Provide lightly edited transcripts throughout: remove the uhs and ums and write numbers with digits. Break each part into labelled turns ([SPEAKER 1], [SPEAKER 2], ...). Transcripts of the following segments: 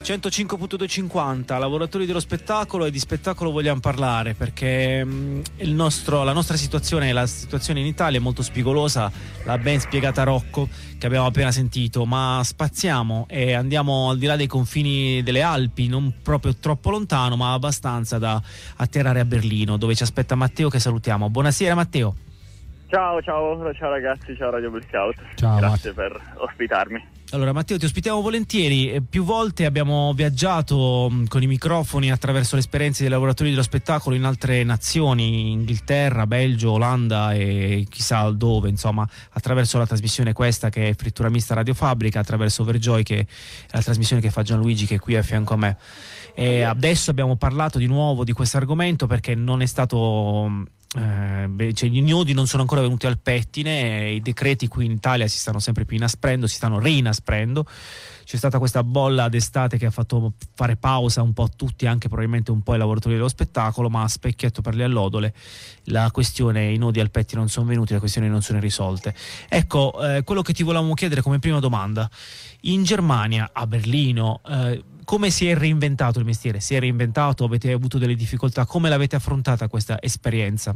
[SPEAKER 1] 105.250, lavoratori dello spettacolo, e di spettacolo vogliamo parlare perché la nostra situazione, la situazione in Italia è molto spigolosa, l'ha ben spiegata Rocco che abbiamo appena sentito, ma spaziamo e andiamo al di là dei confini delle Alpi, non proprio troppo lontano ma abbastanza da atterrare a Berlino, dove ci aspetta Matteo, che salutiamo. Buonasera Matteo.
[SPEAKER 2] Ciao ragazzi, ciao Radio Boy Scout.
[SPEAKER 3] Ciao,
[SPEAKER 2] grazie per ospitarmi.
[SPEAKER 1] Allora Matteo, ti ospitiamo volentieri, più volte abbiamo viaggiato con i microfoni attraverso le esperienze dei lavoratori dello spettacolo in altre nazioni, Inghilterra, Belgio, Olanda e chissà dove, insomma, attraverso la trasmissione questa che è Frittura Mista Radio Fabbrica, attraverso Overjoy che è la trasmissione che fa Gianluigi, che è qui a fianco a me. E adesso abbiamo parlato di nuovo di questo argomento perché non è stato... gli nodi non sono ancora venuti al pettine, i decreti qui in Italia si stanno sempre più inasprendo, si stanno reinasprendo. C'è stata questa bolla d'estate che ha fatto fare pausa un po' a tutti, anche probabilmente un po' ai lavoratori dello spettacolo, ma a specchietto per le allodole la questione, i nodi al pettine non sono venuti, le questioni non sono risolte. Ecco, quello che ti volevamo chiedere come prima domanda: in Germania, a Berlino, come si è reinventato il mestiere? Si è reinventato? Avete avuto delle difficoltà? Come l'avete affrontata questa esperienza?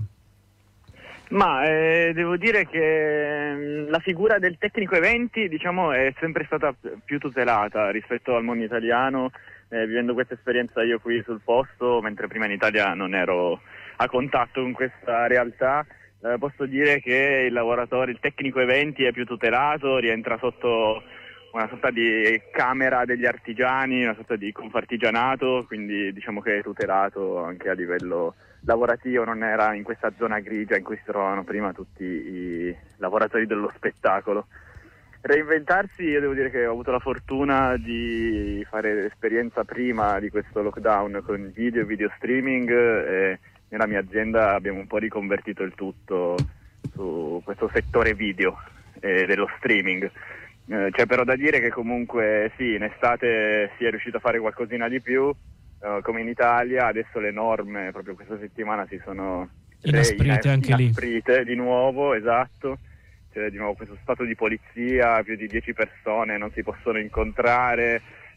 [SPEAKER 2] Ma devo dire che la figura del tecnico eventi, diciamo, è sempre stata più tutelata rispetto al mondo italiano, vivendo questa esperienza io qui sul posto, mentre prima in Italia non ero a contatto con questa realtà. Posso dire che il tecnico eventi è più tutelato, rientra sotto una sorta di camera degli artigiani, una sorta di confartigianato, quindi diciamo che è tutelato anche a livello lavorativo, non era in questa zona grigia in cui si trovavano prima tutti i lavoratori dello spettacolo. Reinventarsi, io devo dire che ho avuto la fortuna di fare esperienza prima di questo lockdown con video streaming, e nella mia azienda abbiamo un po' riconvertito il tutto su questo settore video e dello streaming. C'è però da dire che comunque sì, in estate si è riuscito a fare qualcosina di più, come in Italia. Adesso le norme proprio questa settimana si sono inasprite di nuovo, esatto. C'è di nuovo questo stato di polizia, più di 10 persone non si possono incontrare,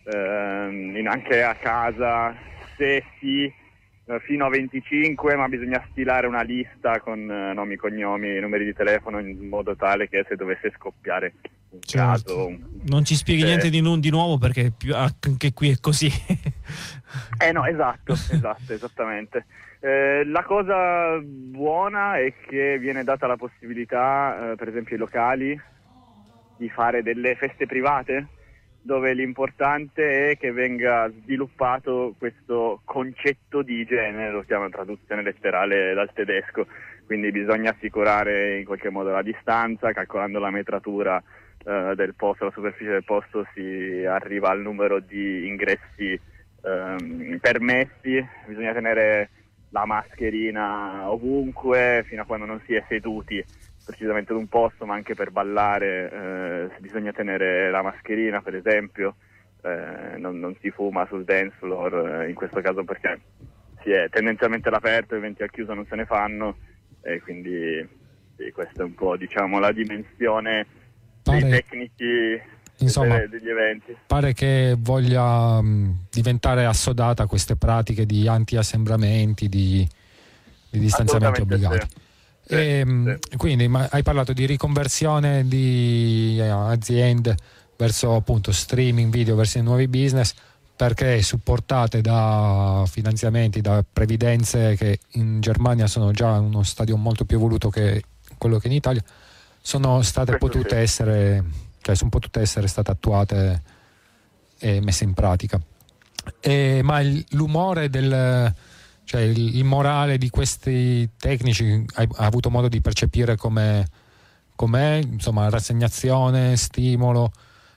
[SPEAKER 2] anche a casa, se sì, fino a 25, ma bisogna stilare una lista con nomi, cognomi, numeri di telefono, in modo tale che se dovesse scoppiare un caso...
[SPEAKER 1] Non ci spieghi niente di nuovo, perché anche qui è così.
[SPEAKER 2] No, esatto, esattamente. La cosa buona è che viene data la possibilità, per esempio ai locali, di fare delle feste private, dove l'importante è che venga sviluppato questo concetto di igiene, lo chiamano traduzione letterale dal tedesco, quindi bisogna assicurare in qualche modo la distanza, calcolando la metratura del posto, la superficie del posto, si arriva al numero di ingressi permessi, bisogna tenere la mascherina ovunque fino a quando non si è seduti precisamente ad un posto, ma anche per ballare bisogna tenere la mascherina, per esempio, non si fuma sul dance floor in questo caso perché si è tendenzialmente all'aperto, eventi al chiuso non se ne fanno, e quindi sì, questa è un po', diciamo, la dimensione dei tecnici, insomma, degli eventi.
[SPEAKER 3] Pare che voglia diventare assodata queste pratiche di anti-assembramenti, di distanziamenti obbligati.
[SPEAKER 2] Sì.
[SPEAKER 3] Quindi hai parlato di riconversione di aziende verso appunto streaming video, verso i nuovi business, perché supportate da finanziamenti, da previdenze che in Germania sono già uno stadio molto più evoluto che quello che in Italia, sono potute essere state attuate e messe in pratica. Ma l'umore cioè il morale di questi tecnici hai avuto modo di percepire com'è, insomma, rassegnazione, stimolo?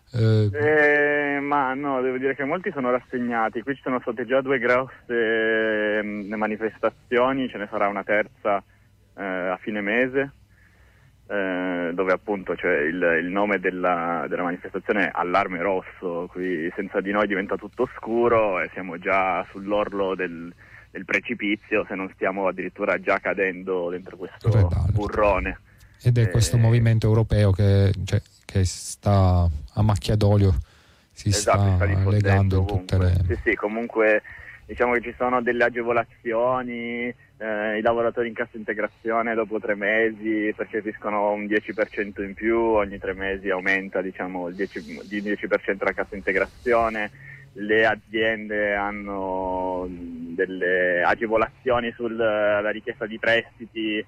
[SPEAKER 2] Ma no, devo dire che molti sono rassegnati. Qui ci sono state già 2 grosse manifestazioni, ce ne sarà una terza a fine mese, dove appunto c'è il nome della manifestazione è Allarme Rosso. Qui senza di noi diventa tutto scuro e siamo già sull'orlo del precipizio, se non stiamo addirittura già cadendo dentro questo burrone.
[SPEAKER 3] Ed è questo movimento europeo che sta a macchia d'olio, si sta legando in tutte le...
[SPEAKER 2] Sì, comunque diciamo che ci sono delle agevolazioni, i lavoratori in cassa integrazione dopo 3 mesi percepiscono un 10% in più, ogni 3 mesi aumenta di 10% la cassa integrazione, le aziende hanno delle agevolazioni sulla richiesta di prestiti,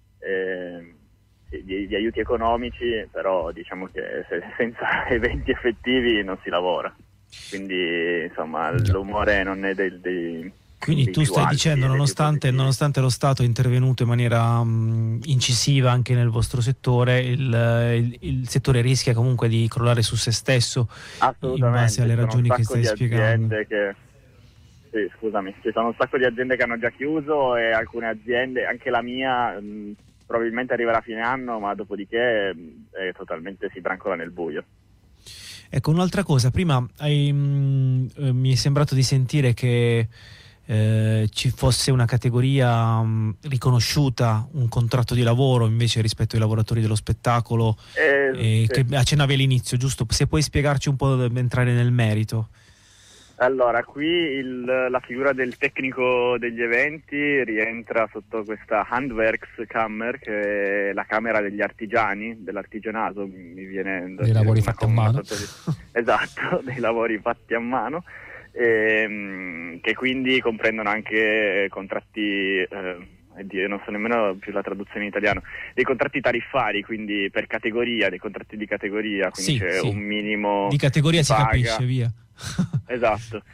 [SPEAKER 2] di aiuti economici, però diciamo che senza eventi effettivi non si lavora. Quindi insomma l'umore non è
[SPEAKER 1] quindi tu stai dicendo, nonostante lo Stato è intervenuto in maniera incisiva anche nel vostro settore, il settore rischia comunque di crollare su se stesso in base alle ragioni che stai spiegando.
[SPEAKER 2] Sì, scusami, ci sono un sacco di aziende che hanno già chiuso e alcune aziende, anche la mia, probabilmente arriverà a fine anno, ma dopodiché totalmente si brancola nel buio.
[SPEAKER 1] Ecco, un'altra cosa, prima mi è sembrato di sentire che ci fosse una categoria riconosciuta, un contratto di lavoro invece rispetto ai lavoratori dello spettacolo,
[SPEAKER 2] sì.
[SPEAKER 1] Che accennavi all'inizio, giusto? Se puoi spiegarci un po', entrare nel merito.
[SPEAKER 2] Allora, qui la figura del tecnico degli eventi rientra sotto questa Handwerkskammer, che è la camera degli artigiani, dell'artigianato, mi viene
[SPEAKER 3] dei lavori fatti a mano.
[SPEAKER 2] Esatto, dei lavori fatti a mano, che quindi comprendono anche contratti, non so nemmeno più la traduzione in italiano, dei contratti tariffari, quindi per categoria, dei contratti di categoria, quindi c'è un minimo
[SPEAKER 1] di categoria, si
[SPEAKER 2] paga.
[SPEAKER 1] capisce, via.
[SPEAKER 2] Esatto.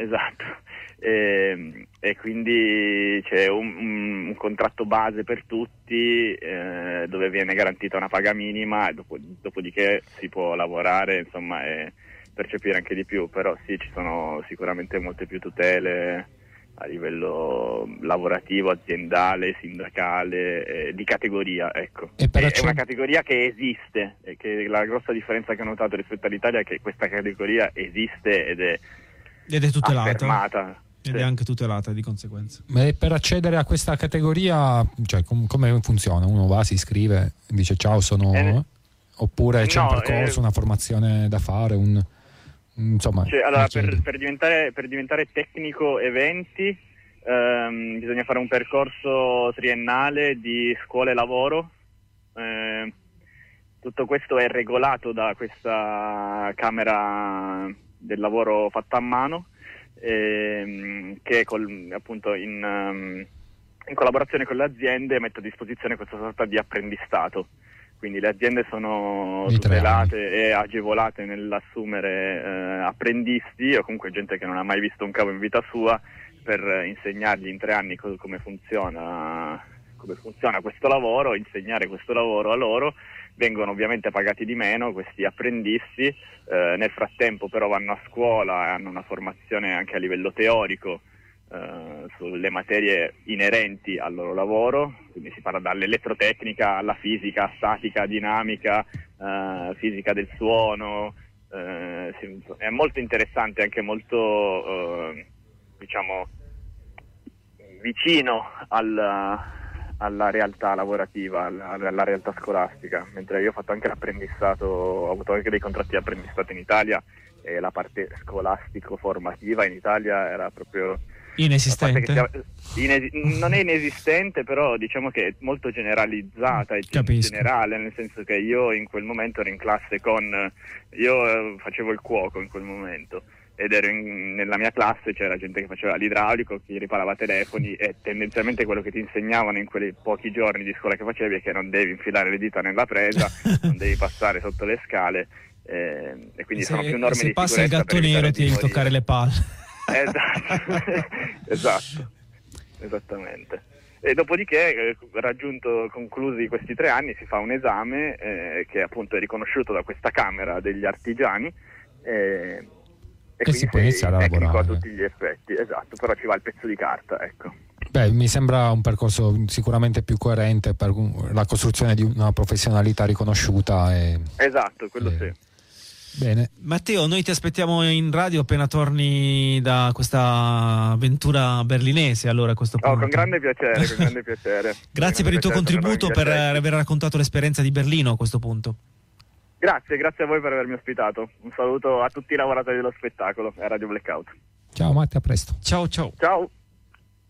[SPEAKER 2] E quindi c'è un contratto base per tutti, dove viene garantita una paga minima e dopodiché si può lavorare, insomma, e percepire anche di più, però sì, ci sono sicuramente molte più tutele a livello lavorativo, aziendale, sindacale, di categoria, ecco. È una categoria che esiste, e che la grossa differenza che ho notato rispetto all'Italia è che questa categoria esiste ed è
[SPEAKER 1] tutelata.
[SPEAKER 2] Affermata.
[SPEAKER 1] Ed è anche tutelata di conseguenza.
[SPEAKER 3] Ma per accedere a questa categoria, cioè, come funziona? Uno va, si iscrive, dice ciao, sono... Oppure c'è un percorso, una formazione da fare, insomma...
[SPEAKER 2] Allora, per diventare tecnico eventi bisogna fare un percorso triennale di scuola e lavoro. Tutto questo è regolato da questa Camera del lavoro fatta a mano, che appunto in collaborazione con le aziende mette a disposizione questa sorta di apprendistato. Quindi le aziende sono tutelate e agevolate nell'assumere apprendisti o comunque gente che non ha mai visto un cavo in vita sua, per insegnargli in 3 anni come funziona questo lavoro, insegnare questo lavoro a loro. Vengono ovviamente pagati di meno questi apprendisti, nel frattempo però vanno a scuola e hanno una formazione anche a livello teorico sulle materie inerenti al loro lavoro, quindi si parla dall'elettrotecnica alla fisica, statica, dinamica, fisica del suono. È molto interessante, anche molto diciamo vicino alla realtà lavorativa, alla realtà scolastica, mentre io ho fatto anche l'apprendistato, ho avuto anche dei contratti di apprendistato in Italia, e la parte scolastico-formativa in Italia era proprio
[SPEAKER 1] inesistente.
[SPEAKER 2] Non è inesistente, però diciamo che è molto generalizzata e generale, nel senso che io in quel momento ero in classe io facevo il cuoco in quel momento, ed ero nella mia classe c'era gente che faceva l'idraulico, chi riparava telefoni, e tendenzialmente quello che ti insegnavano in quei pochi giorni di scuola che facevi è che non devi infilare le dita nella presa, non devi passare sotto le scale, e quindi sono più norme di sicurezza.
[SPEAKER 1] Se passa il gatto nero ti devi toccare le palle.
[SPEAKER 2] Esatto, esattamente. E dopodiché, conclusi questi 3 anni, si fa un esame che appunto è riconosciuto da questa Camera degli artigiani, e
[SPEAKER 3] si può iniziare a lavorare
[SPEAKER 2] a tutti gli effetti. Esatto, però ci va il pezzo di carta, ecco.
[SPEAKER 3] Beh, mi sembra un percorso sicuramente più coerente per la costruzione di una professionalità riconosciuta.
[SPEAKER 2] Esatto, quello sì.
[SPEAKER 3] Bene.
[SPEAKER 1] Matteo, noi ti aspettiamo in radio appena torni da questa avventura berlinese, allora, a questo punto.
[SPEAKER 2] Con grande piacere.
[SPEAKER 1] Grazie per il tuo contributo, per aver raccontato l'esperienza di Berlino a questo punto.
[SPEAKER 2] Grazie a voi per avermi ospitato. Un saluto a tutti i lavoratori dello spettacolo e a Radio Blackout.
[SPEAKER 3] Ciao Matti, a presto.
[SPEAKER 1] Ciao.
[SPEAKER 2] Ciao.